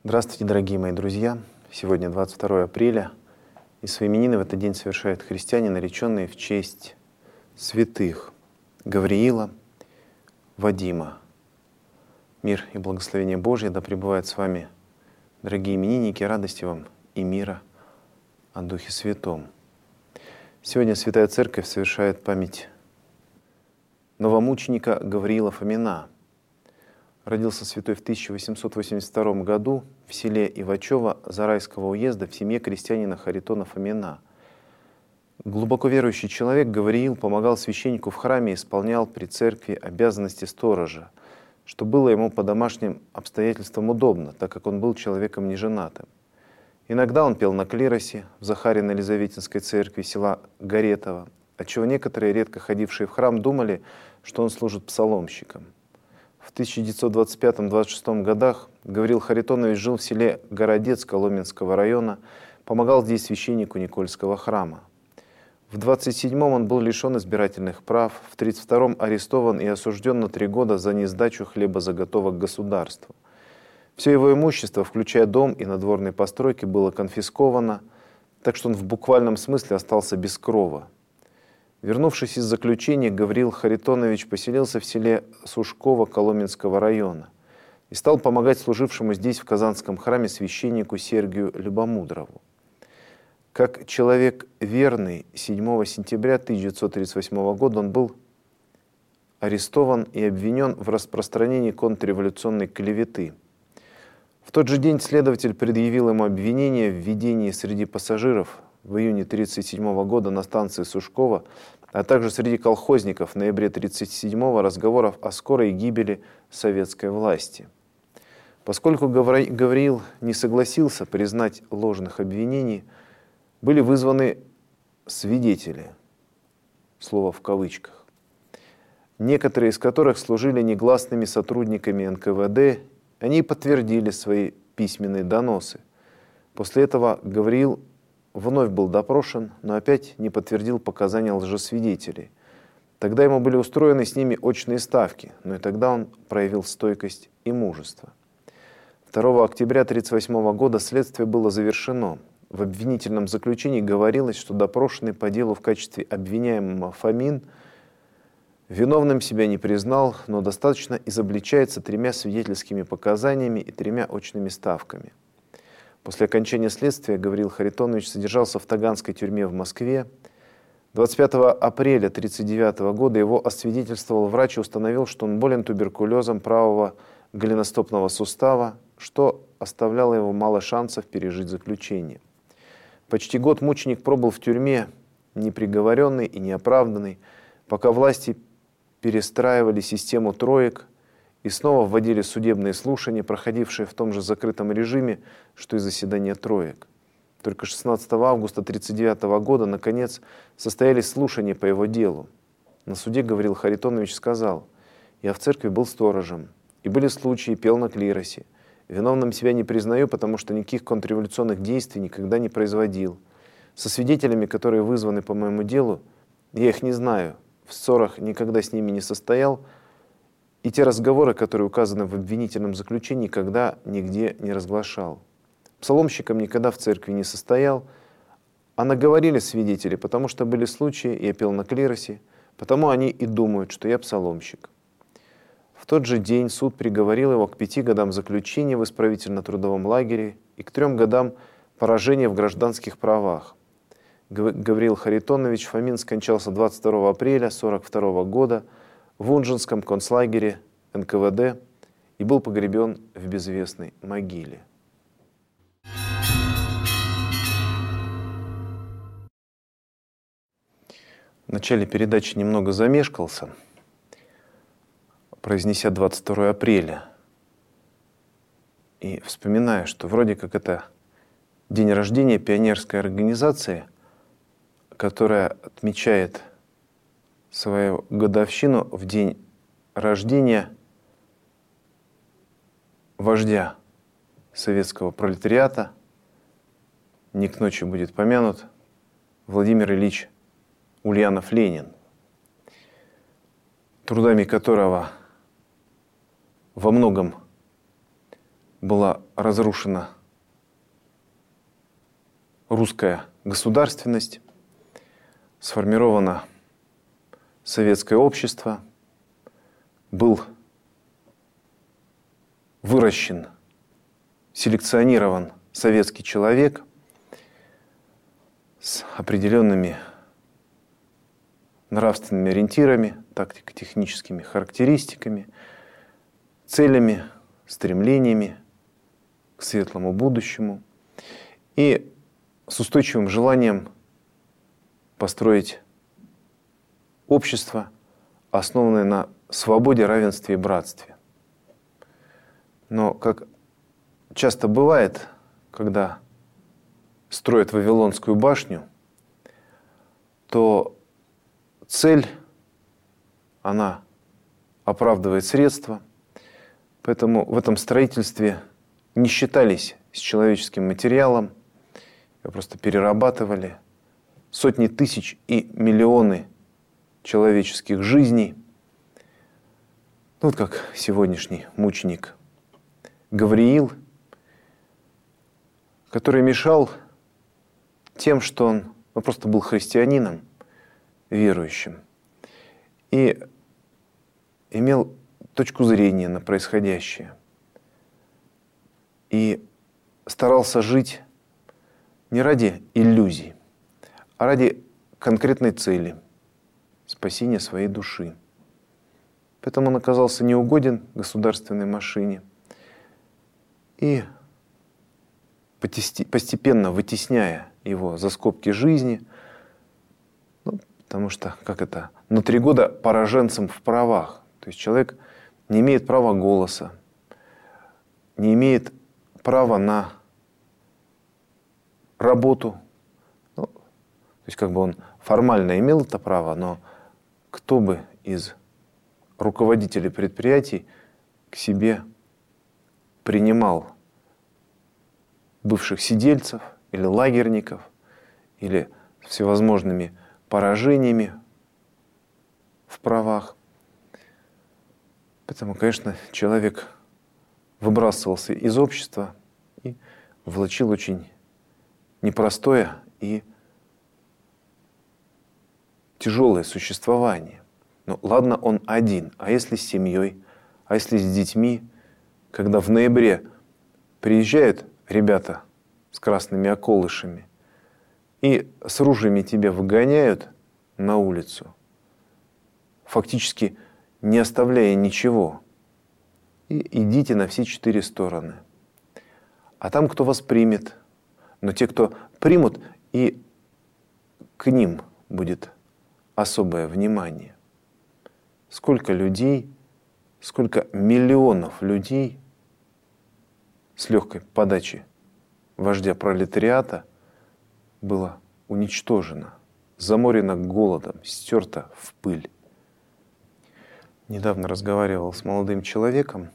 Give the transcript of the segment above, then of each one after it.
Здравствуйте, дорогие мои друзья! Сегодня 22 апреля, и свои именины в этот день совершают христиане, нареченные в честь святых Гавриила, Вадима. Мир и благословение Божье да пребывает с вами, дорогие именинники, радости вам и мира о Духе Святом. Сегодня Святая Церковь совершает память новомученика Гавриила Фомина. Родился святой в 1882 году в селе Ивачево Зарайского уезда в семье крестьянина Харитона Фомина. Глубоко верующий человек, Гавриил помогал священнику в храме и исполнял при церкви обязанности сторожа, что было ему по домашним обстоятельствам удобно, так как он был человеком неженатым. Иногда он пел на клиросе в Захарино-Елизаветинской церкви села Горетово, отчего некоторые, редко ходившие в храм, думали, что он служит псаломщиком. В 1925-26 годах Гавриил Харитонович жил в селе Городец Коломенского района, помогал здесь священнику Никольского храма. В 27-м он был лишен избирательных прав, в 32-м арестован и осужден на 3 года за несдачу хлебозаготовок государству. Все его имущество, включая дом и надворные постройки, было конфисковано, так что он в буквальном смысле остался без крова. Вернувшись из заключения, Гавриил Харитонович поселился в селе Сушково Коломенского района и стал помогать служившему здесь в Казанском храме священнику Сергию Любомудрову. Как человек верный, 7 сентября 1938 года он был арестован и обвинен в распространении контрреволюционной клеветы. В тот же день следователь предъявил ему обвинение в введении среди пассажиров в июне 1937 года на станции Сушково, а также среди колхозников в ноябре 1937 разговоров о скорой гибели советской власти. Поскольку Гавриил не согласился признать ложных обвинений, были вызваны свидетели, слово в кавычках, некоторые из которых служили негласными сотрудниками НКВД, они подтвердили свои письменные доносы. После этого Гавриил вновь был допрошен, но опять не подтвердил показания лжесвидетелей. Тогда ему были устроены с ними очные ставки, но и тогда он проявил стойкость и мужество. 2 октября 1938 года следствие было завершено. В обвинительном заключении говорилось, что допрошенный по делу в качестве обвиняемого Фомин виновным себя не признал, но достаточно изобличается 3 свидетельскими показаниями и 3 очными ставками. После окончания следствия Гавриил Харитонович содержался в Таганской тюрьме в Москве. 25 апреля 1939 года его освидетельствовал врач и установил, что он болен туберкулезом правого голеностопного сустава, что оставляло его мало шансов пережить заключение. Почти год мученик пробыл в тюрьме, неприговоренный и неоправданный, пока власти перестраивали систему троек и снова вводили судебные слушания, проходившие в том же закрытом режиме, что и заседания троек. Только 16 августа 1939 года, наконец, состоялись слушания по его делу. На суде Гавриил Харитонович сказал: «Я в церкви был сторожем, и были случаи, пел на клиросе. Виновным себя не признаю, потому что никаких контрреволюционных действий никогда не производил. Со свидетелями, которые вызваны по моему делу, я их не знаю, в ссорах никогда с ними не состоял, и те разговоры, которые указаны в обвинительном заключении, никогда нигде не разглашал. Псаломщиком никогда в церкви не состоял, а наговорили свидетели, потому что были случаи, я пел на клиросе, потому они и думают, что я псаломщик». В тот же день суд приговорил его к 5 годам заключения в исправительно-трудовом лагере и к 3 годам поражения в гражданских правах. Гавриил Харитонович Фомин скончался 22 апреля 1942 года в Унжинском концлагере НКВД и был погребен в безвестной могиле. В начале передачи немного замешкался, произнеся 22 апреля, и вспоминая, что вроде как это день рождения пионерской организации, которая отмечает свою годовщину в день рождения вождя советского пролетариата, не к ночи будет помянут, Владимир Ильич Ульянов-Ленин, трудами которого во многом была разрушена русская государственность, сформировано советское общество, был выращен, селекционирован советский человек с определенными нравственными ориентирами, тактико-техническими характеристиками, целями, стремлениями к светлому будущему и с устойчивым желанием построить общество, основанное на свободе, равенстве и братстве. Но, как часто бывает, когда строят Вавилонскую башню, то цель, она оправдывает средства, поэтому в этом строительстве не считались с человеческим материалом, его просто перерабатывали. Сотни тысяч и миллионы человеческих жизней. Ну, вот как сегодняшний мученик Гавриил, который мешал тем, что он просто был христианином, верующим, и имел точку зрения на происходящее. И старался жить не ради иллюзий, а ради конкретной цели – спасения своей души. Поэтому он оказался неугоден государственной машине и, постепенно вытесняя его за скобки жизни, потому что, на 3 года пораженцем в правах. То есть человек не имеет права голоса, не имеет права на работу. То есть он формально имел это право, но кто бы из руководителей предприятий к себе принимал бывших сидельцев или лагерников, или всевозможными поражениями в правах. Поэтому, конечно, человек выбрасывался из общества и влачил очень непростое и тяжелое существование. Ну, ладно, он один, а если с семьей, а если с детьми, когда в ноябре приезжают ребята с красными околышами и с ружьями тебя выгоняют на улицу, фактически не оставляя ничего, и идите на все 4 стороны. А там кто вас примет, но те, кто примут, и к ним будет особое внимание. Сколько людей, сколько миллионов людей с легкой подачи вождя пролетариата было уничтожено, заморено голодом, стерто в пыль. Недавно разговаривал с молодым человеком.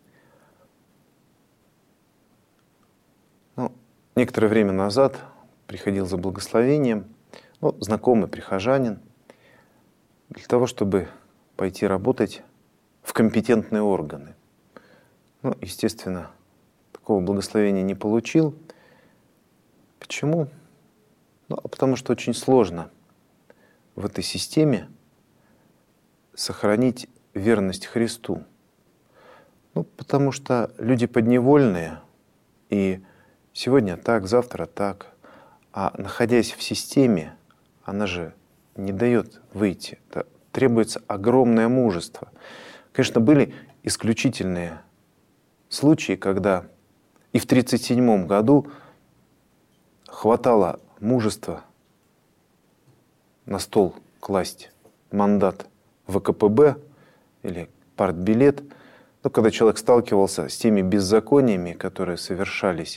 Некоторое время назад приходил за благословением, знакомый прихожанин, для того, чтобы пойти работать в компетентные органы. Естественно, такого благословения не получил. Почему? Потому что очень сложно в этой системе сохранить верность Христу. Потому что люди подневольные, и сегодня так, завтра так. А находясь в системе, она же не дает выйти. Это требуется огромное мужество. Конечно, были исключительные случаи, когда и в 1937 году хватало мужества на стол класть мандат ВКПБ или партбилет, когда человек сталкивался с теми беззакониями, которые совершались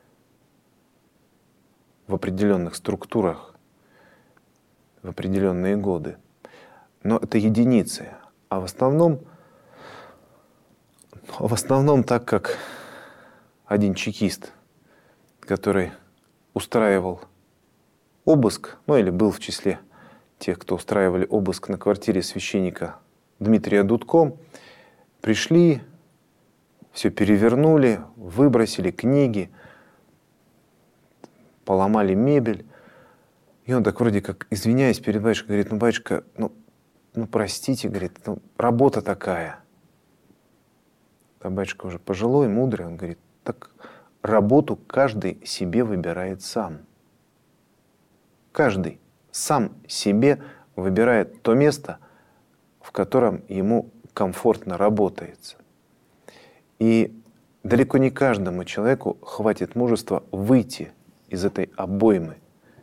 в определенных структурах в определенные годы. Но это единицы. А в основном так как один чекист, который устраивал обыск, или был в числе тех, кто устраивали обыск на квартире священника Дмитрия Дудко, пришли, все перевернули, выбросили книги, поломали мебель. И он так вроде как, извиняясь перед батюшкой, говорит: ну, батюшка, ну простите, говорит, ну, работа такая. А батюшка уже пожилой, мудрый, он говорит: так работу каждый себе выбирает сам. Каждый сам себе выбирает то место, в котором ему комфортно работается. И далеко не каждому человеку хватит мужества выйти из этой обоймы.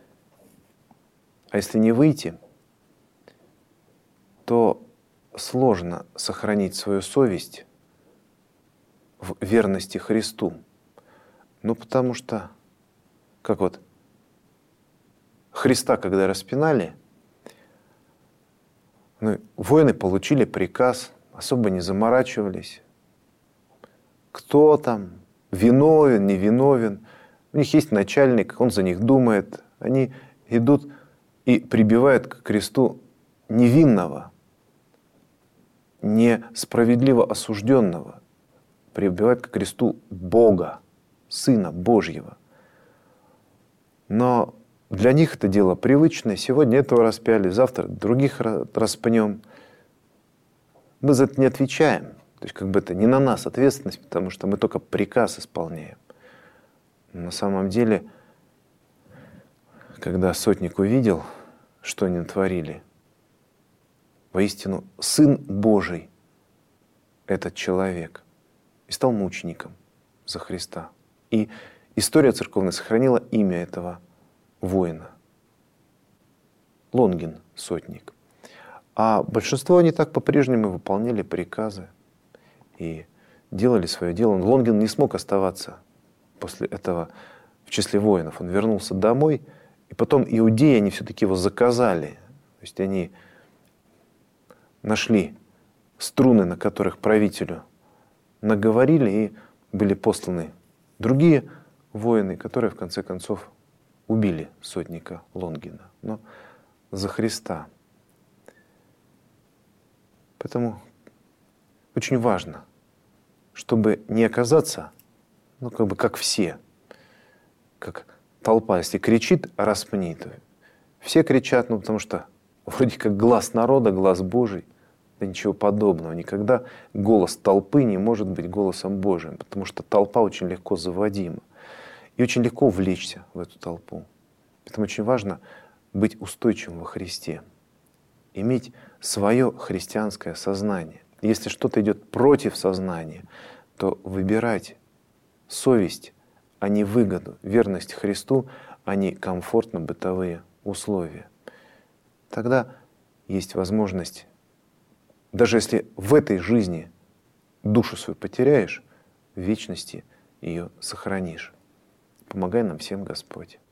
А если не выйти, то сложно сохранить свою совесть в верности Христу. Ну, потому что, как вот Христа, когда распинали, воины получили приказ, особо не заморачивались. Кто там, виновен, не виновен. У них есть начальник, он за них думает. Они идут и прибивают к кресту невинного, несправедливо осужденного. Прибивают к кресту Бога, Сына Божьего. Но для них это дело привычное. Сегодня этого распяли, завтра других распнем. Мы за это не отвечаем. То есть как бы это не на нас ответственность, потому что мы только приказ исполняем. Но на самом деле, когда сотник увидел, что они натворили, воистину Сын Божий этот человек, и стал мучеником за Христа. И история церковная сохранила имя этого воина. Лонгин, сотник. А большинство они так по-прежнему выполняли приказы и делали свое дело. Лонгин не смог оставаться после этого в числе воинов. Он вернулся домой, и потом иудеи, они все-таки его заказали. То есть они нашли струны, на которых правителю наговорили, и были посланы другие воины, которые в конце концов убили сотника Лонгина. Но за Христа. Поэтому очень важно, чтобы не оказаться, как все, как толпа, если кричит: распни, то все кричат, потому что вроде как глас народа, глас Божий. Да ничего подобного. Никогда голос толпы не может быть голосом Божиим, потому что толпа очень легко заводима. И очень легко влечься в эту толпу. Поэтому очень важно быть устойчивым во Христе, иметь свое христианское сознание. Если что-то идет против сознания, то выбирать совесть, а не выгоду, верность Христу, а не комфортно-бытовые условия. Тогда есть возможность, даже если в этой жизни душу свою потеряешь, в вечности ее сохранишь. Помогай нам всем, Господь.